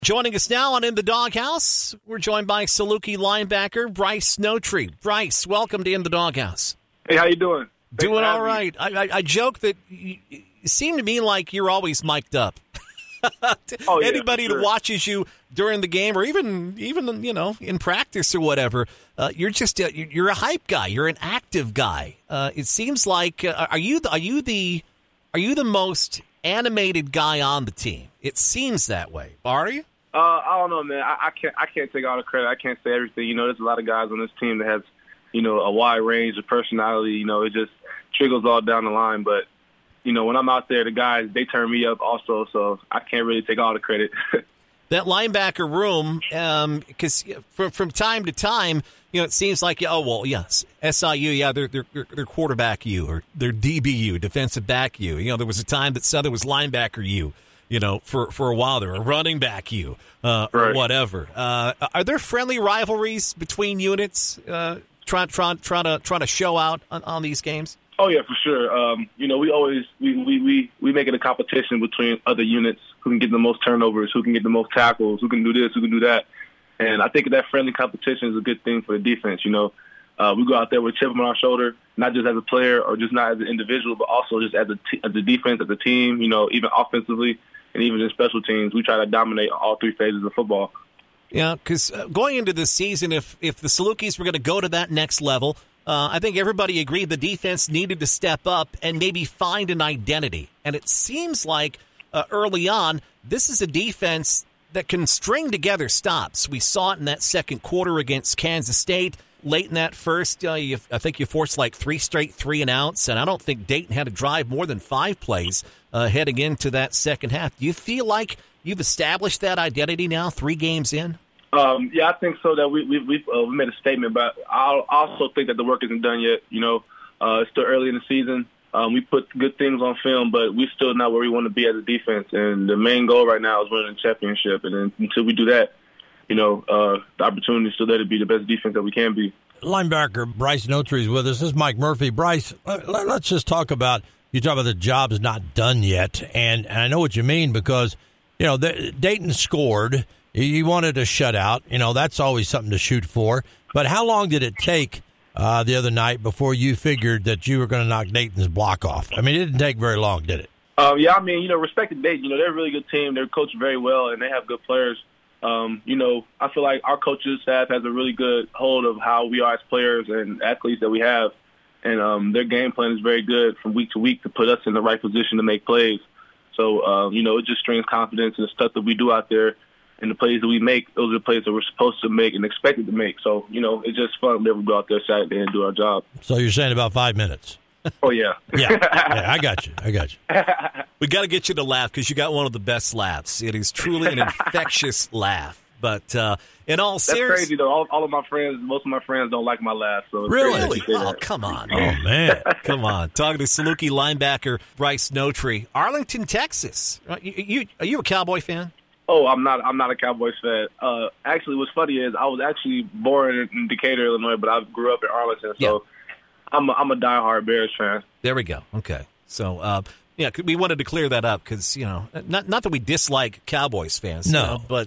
Joining us now on In the Doghouse, we're joined by Saluki linebacker Bryce Notree. Bryce, welcome to In the Doghouse. Hey, how you doing? Doing all right. I joke that you seem to me like you're always mic'd up. Anybody that watches you during the game, or even in practice or whatever, you're just you're a hype guy. You're an active guy. It seems like are you the most animated guy on the team? It seems that way. Are you? I don't know, man. I can't take all the credit. I can't say everything. There's a lot of guys on this team that has a wide range of personality. It just trickles all down the line. But when I'm out there, the guys, they turn me up also, so I can't really take all the credit. That linebacker room, because from time to time, it seems like, yes, SIU, they're quarterback U, or they're DBU, defensive back U. There was a time that Southern was linebacker U, for a while there, a running back U, or whatever. Are there friendly rivalries between units trying to show out on these games? Oh yeah, for sure. We always we make it a competition between other units, who can get the most turnovers, who can get the most tackles, who can do this, who can do that. And I think that friendly competition is a good thing for the defense. We go out there with a chip on our shoulder, not just as a player or just not as an individual, but also just as a defense, as a team. Even offensively and even in special teams, we try to dominate all three phases of football. Yeah, because going into this season, if the Salukis were going to go to that next level, I think everybody agreed the defense needed to step up and maybe find an identity. And it seems like early on, this is a defense that can string together stops. We saw it in that second quarter against Kansas State. Late in that first, I think you forced like 3 straight 3-and-outs, and I don't think Dayton had to drive more than 5 plays heading into that second half. Do you feel like you've established that identity now, 3 games in? Yeah, I think so. That we've made a statement, but I also think that the work isn't done yet. It's still early in the season. We put good things on film, but we're still not where we want to be as a defense. And the main goal right now is winning the championship. And then until we do that, the opportunity is still there to be the best defense that we can be. Linebacker Bryce Notree is with us. This is Mike Murphy. Bryce, let's just talk about, you talk about the job's not done yet. And I know what you mean, because, Dayton scored. You wanted a shutout. That's always something to shoot for. But how long did it take the other night before you figured that you were going to knock Dayton's block off? I mean, it didn't take very long, did it? Yeah, respect to Dayton. They're a really good team. They're coached very well, and they have good players. I feel like our coaches staff has a really good hold of how we are as players and athletes that we have. And their game plan is very good from week to week to put us in the right position to make plays. So, it just strengthens confidence in the stuff that we do out there. And the plays that we make, those are the plays that we're supposed to make and expected to make. So, it's just fun to be able to go out there Saturday and do our job. So you're saying about 5 minutes? Oh, yeah. Yeah, I got you. We got to get you to laugh, because you got one of the best laughs. It is truly an infectious laugh. But in all seriousness, that's crazy though. All of my friends, most of my friends don't like my laugh. So really? Oh, come on. Oh, man. Come on. Talking to Saluki linebacker Bryce Notree. Arlington, Texas. Are you a Cowboy fan? Oh, I'm not a Cowboys fan. Actually, what's funny is I was actually born in Decatur, Illinois, but I grew up in Arlington, so I'm a diehard Bears fan. There we go. Okay. So, we wanted to clear that up, because, not that we dislike Cowboys fans. No. But,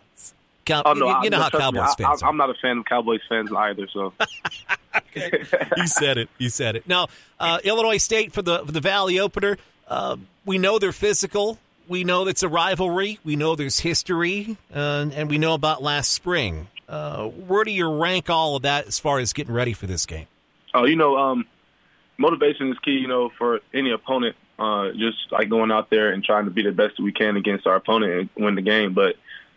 how Cowboys fans are. I'm not a fan of Cowboys fans either, so. Okay. You said it. Now, Illinois State for the Valley opener, we know they're physical. We know it's a rivalry. We know there's history, and we know about last spring. Where do you rank all of that as far as getting ready for this game? Oh, motivation is key, for any opponent, just like going out there and trying to be the best we can against our opponent and win the game. But,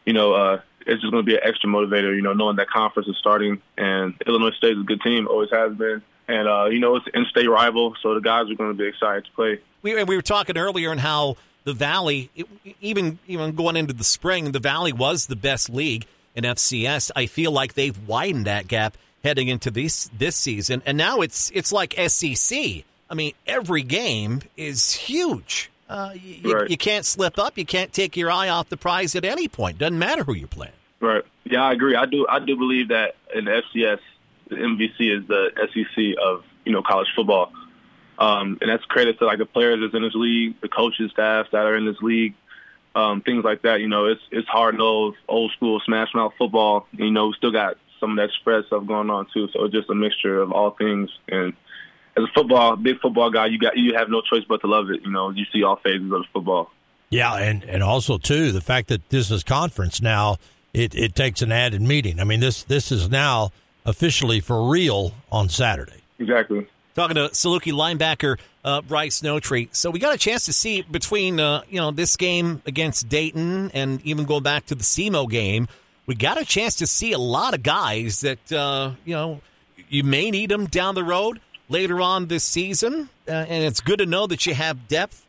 it's just going to be an extra motivator, knowing that conference is starting, and Illinois State is a good team, always has been. And, it's an in-state rival, so the guys are going to be excited to play. We were talking earlier on how the Valley, even going into the spring, the Valley was the best league in FCS. I feel like they've widened that gap heading into this season, and now it's like SEC. I mean, every game is huge. You can't slip up. You can't take your eye off the prize at any point. Doesn't matter who you're playing. Right. Yeah, I agree. I do believe that in the FCS, the MVC is the SEC of college football. And that's credit to the players that's in this league, the coaching staff that are in this league. things like that. You know, it's hard-nosed, old-school, smash-mouth football. You know, we still got some of that spread stuff going on too. So it's just a mixture of all things. And as a big football guy, you have no choice but to love it. You know, you see all phases of football. Yeah, and also too the fact that this is conference now, it takes an added meeting. I mean, this is now officially for real on Saturday. Exactly. Talking to Saluki linebacker Bryce Notrey. So we got a chance to see between this game against Dayton and even going back to the SEMO game, we got a chance to see a lot of guys that you may need them down the road later on this season, and it's good to know that you have depth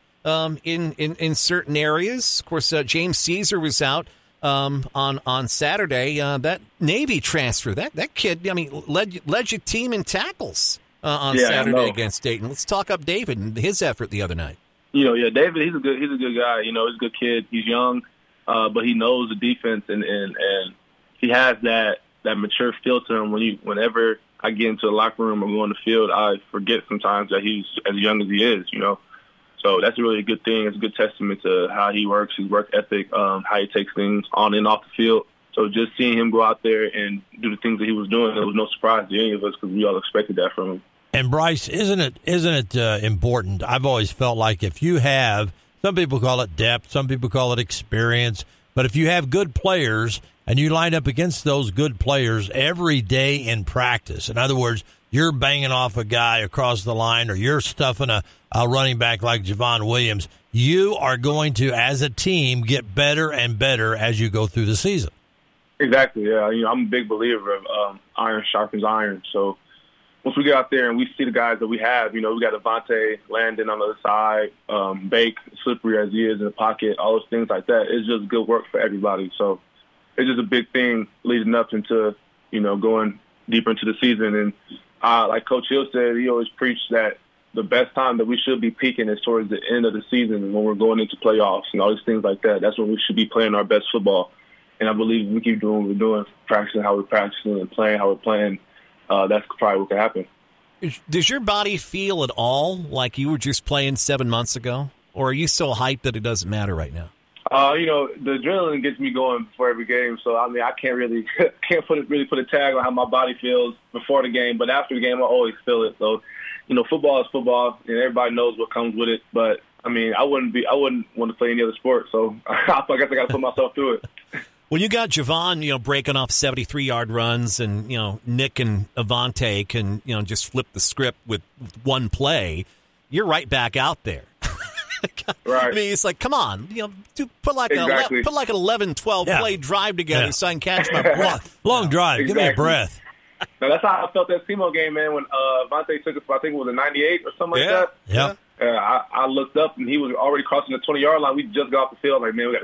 in certain areas. Of course, James Caesar was out on Saturday. That Navy transfer, that kid, I mean, led your team in tackles on Saturday against Dayton. Let's talk up David and his effort the other night. David, he's a good guy. You know, he's a good kid. He's young, but he knows the defense, and he has that mature feel to him. Whenever I get into the locker room or go on the field, I forget sometimes that he's as young as he is. You know. So that's really a good thing. It's a good testament to how he works, his work ethic, how he takes things on and off the field. So just seeing him go out there and do the things that he was doing, it was no surprise to any of us because we all expected that from him. And Bryce, isn't it important? I've always felt like if you have, some people call it depth, some people call it experience, but if you have good players and you line up against those good players every day in practice, in other words, you're banging off a guy across the line or you're stuffing a running back like Javon Williams, you are going to, as a team, get better and better as you go through the season. Exactly, yeah. You know, I'm a big believer of iron sharpens iron. So once we get out there and we see the guys that we have, you know, we got Avonte, Landon on the other side, Bake, slippery as he is in the pocket, all those things like that. It's just good work for everybody. So it's just a big thing leading up into, you know, going deeper into the season. And like Coach Hill said, he always preached that the best time that we should be peaking is towards the end of the season when we're going into playoffs and all these things like that. That's when we should be playing our best football. And I believe if we keep doing what we're doing, practicing how we're practicing and playing how we're playing, that's probably what could happen. Does your body feel at all like you were just playing 7 months ago? Or are you so hyped that it doesn't matter right now? You know, the adrenaline gets me going before every game. So, I mean, I can't really put a tag on how my body feels before the game. But after the game, I always feel it. So, you know, football is football, and everybody knows what comes with it. But, I mean, I wouldn't want to play any other sport. So, I guess I got to put myself through it. When you got Javon, you know, breaking off 73-yard runs and, you know, Nick and Avonte can, you know, just flip the script with one play, you're right back out there. Right. I mean, it's like, come on, you know, put like an 11-12 play drive together so I can catch my breath. Long drive. Exactly. Give me a breath. Now, that's how I felt that SEMO game, man, when Avonte took us, I think it was a 98 or something like that. Yeah. I looked up, and he was already crossing the 20-yard line. We just got off the field, like, man, we got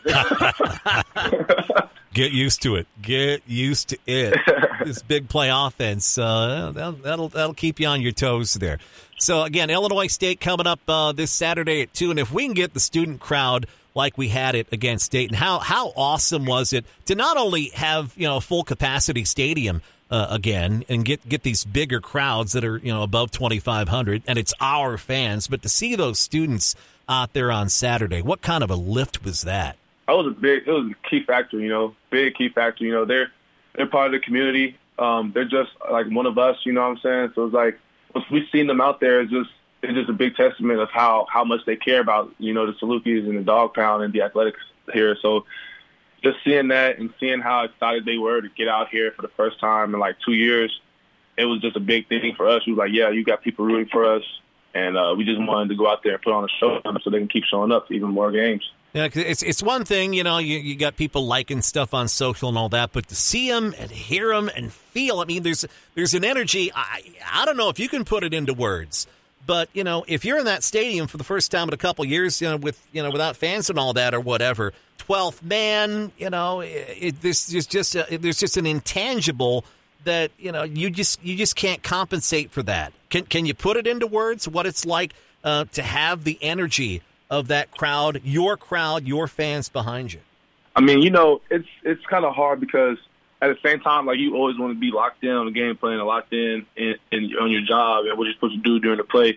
to go again. Get used to it. Get used to it. This big play offense, that'll keep you on your toes there. So, again, Illinois State coming up this Saturday at 2, and if we can get the student crowd like we had it against Dayton, how awesome was it to not only have, you know, a full-capacity stadium again and get these bigger crowds that are, you know, above 2,500, and it's our fans, but to see those students out there on Saturday, what kind of a lift was that? It was a key factor, you know, big key factor. You know, they're part of the community. They're just like one of us, you know what I'm saying? So it's like, once we've seen them out there, it's just a big testament of how much they care about, you know, the Salukis and the Dog Pound and the athletics here. So just seeing that and seeing how excited they were to get out here for the first time in like 2 years, it was just a big thing for us. We was like, yeah, you got people rooting for us, and we just wanted to go out there and put on a show so they can keep showing up to even more games. Yeah, it's one thing, you know, you got people liking stuff on social and all that, but to see them and hear them and feel, I mean, there's an energy. I don't know if you can put it into words, but, you know, if you're in that stadium for the first time in a couple of years, you know, without fans and all that or whatever, 12th man, you know, there's just an intangible that, you know, you just can't compensate for that. Can you put it into words what it's like to have the energy of that crowd, your fans behind you? I mean, you know, it's kind of hard because at the same time, like, you always want to be locked in on the game plan and locked in on your job and what you're supposed to do during the play.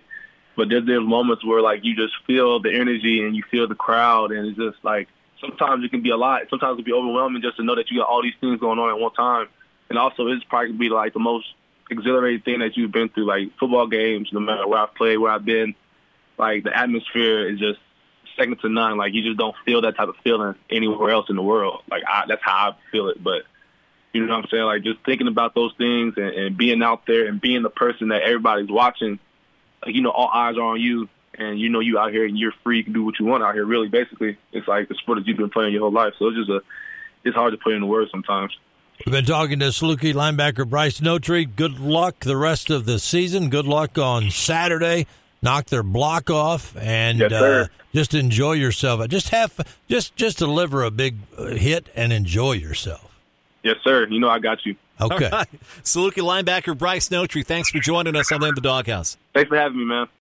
But there's moments where, like, you just feel the energy and you feel the crowd, and it's just, like, sometimes it can be a lot. Sometimes it can be overwhelming just to know that you got all these things going on at one time. And also, it's probably be, like, the most exhilarating thing that you've been through, like, football games, no matter where I've played, where I've been. Like, the atmosphere is just second to none. Like, you just don't feel that type of feeling anywhere else in the world. Like, that's how I feel it. But, you know what I'm saying? Like, just thinking about those things and being out there and being the person that everybody's watching, like, you know, all eyes are on you, and you know you out here and you're free. You can do what you want out here, really, basically. It's like the sport that you've been playing your whole life. So it's hard to put into words sometimes. We've been talking to Saluki linebacker Bryce Notary. Good luck the rest of the season. Good luck on Saturday. Knock their block off and yes, just enjoy yourself. Just deliver a big hit and enjoy yourself. Yes, sir. You know I got you. Okay. All right. Saluki linebacker Bryce Notary, thanks for joining us on In the Doghouse. Thanks for having me, man.